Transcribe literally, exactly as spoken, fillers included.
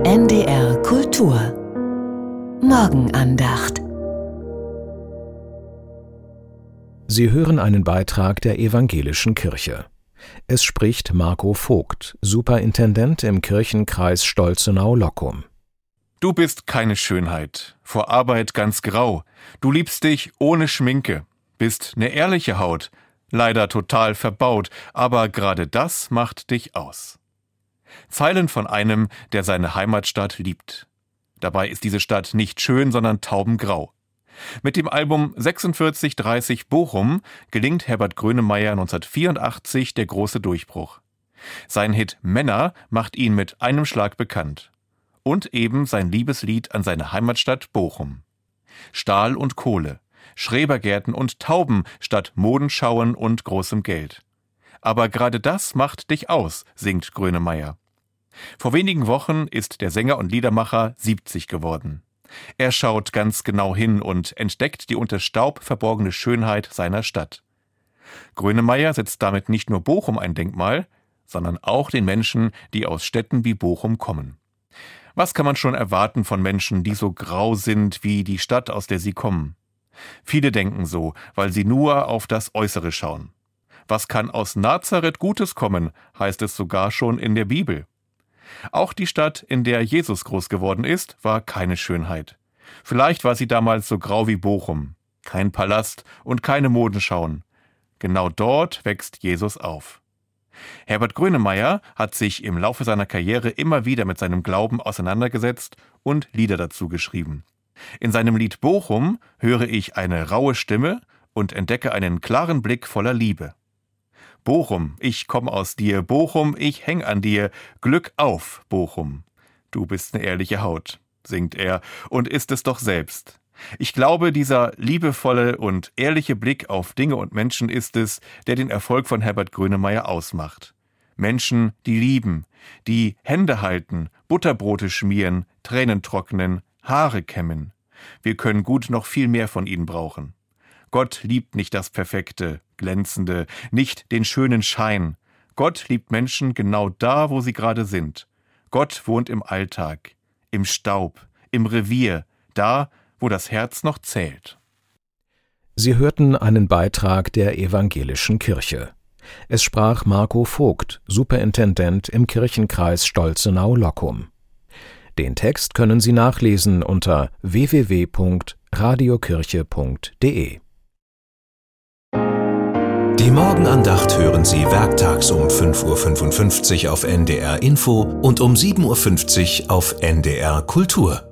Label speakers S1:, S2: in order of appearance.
S1: N D R Kultur Morgenandacht.
S2: Sie hören einen Beitrag der Evangelischen Kirche. Es spricht Marco Vogt, Superintendent im Kirchenkreis Stolzenau-Lockum.
S3: Du bist keine Schönheit, vor Arbeit ganz grau. Du liebst dich ohne Schminke, bist ne ehrliche Haut, leider total verbaut, aber gerade das macht dich aus. Zeilen von einem, der seine Heimatstadt liebt. Dabei ist diese Stadt nicht schön, sondern taubengrau. Mit dem Album sechsundvierzig dreißig Bochum gelingt Herbert Grönemeyer neunzehnhundertvierundachtzig der große Durchbruch. Sein Hit Männer macht ihn mit einem Schlag bekannt. Und eben sein Liebeslied an seine Heimatstadt Bochum. Stahl und Kohle, Schrebergärten und Tauben statt Modenschauen und großem Geld. Aber gerade das macht dich aus, singt Grönemeyer. Vor wenigen Wochen ist der Sänger und Liedermacher siebzig geworden. Er schaut ganz genau hin und entdeckt die unter Staub verborgene Schönheit seiner Stadt. Grönemeyer setzt damit nicht nur Bochum ein Denkmal, sondern auch den Menschen, die aus Städten wie Bochum kommen. Was kann man schon erwarten von Menschen, die so grau sind wie die Stadt, aus der sie kommen? Viele denken so, weil sie nur auf das Äußere schauen. Was kann aus Nazareth Gutes kommen, heißt es sogar schon in der Bibel. Auch die Stadt, in der Jesus groß geworden ist, war keine Schönheit. Vielleicht war sie damals so grau wie Bochum. Kein Palast und keine Modenschauen. Genau dort wächst Jesus auf. Herbert Grönemeyer hat sich im Laufe seiner Karriere immer wieder mit seinem Glauben auseinandergesetzt und Lieder dazu geschrieben. In seinem Lied Bochum höre ich eine raue Stimme und entdecke einen klaren Blick voller Liebe. Bochum, ich komm aus dir, Bochum, ich häng an dir, Glück auf, Bochum. Du bist ne ehrliche Haut, singt er und ist es doch selbst. Ich glaube, dieser liebevolle und ehrliche Blick auf Dinge und Menschen ist es, der den Erfolg von Herbert Grönemeyer ausmacht. Menschen, die lieben, die Hände halten, Butterbrote schmieren, Tränen trocknen, Haare kämmen. Wir können gut noch viel mehr von ihnen brauchen. Gott liebt nicht das Perfekte, Glänzende, nicht den schönen Schein. Gott liebt Menschen genau da, wo sie gerade sind. Gott wohnt im Alltag, im Staub, im Revier, da, wo das Herz noch zählt.
S2: Sie hörten einen Beitrag der Evangelischen Kirche. Es sprach Marco Vogt, Superintendent im Kirchenkreis Stolzenau-Lockum. Den Text können Sie nachlesen unter w w w punkt radiokirche punkt d e.
S4: Die Morgenandacht hören Sie werktags um fünf Uhr fünfundfünfzig auf N D R Info und um sieben Uhr fünfzig auf N D R Kultur.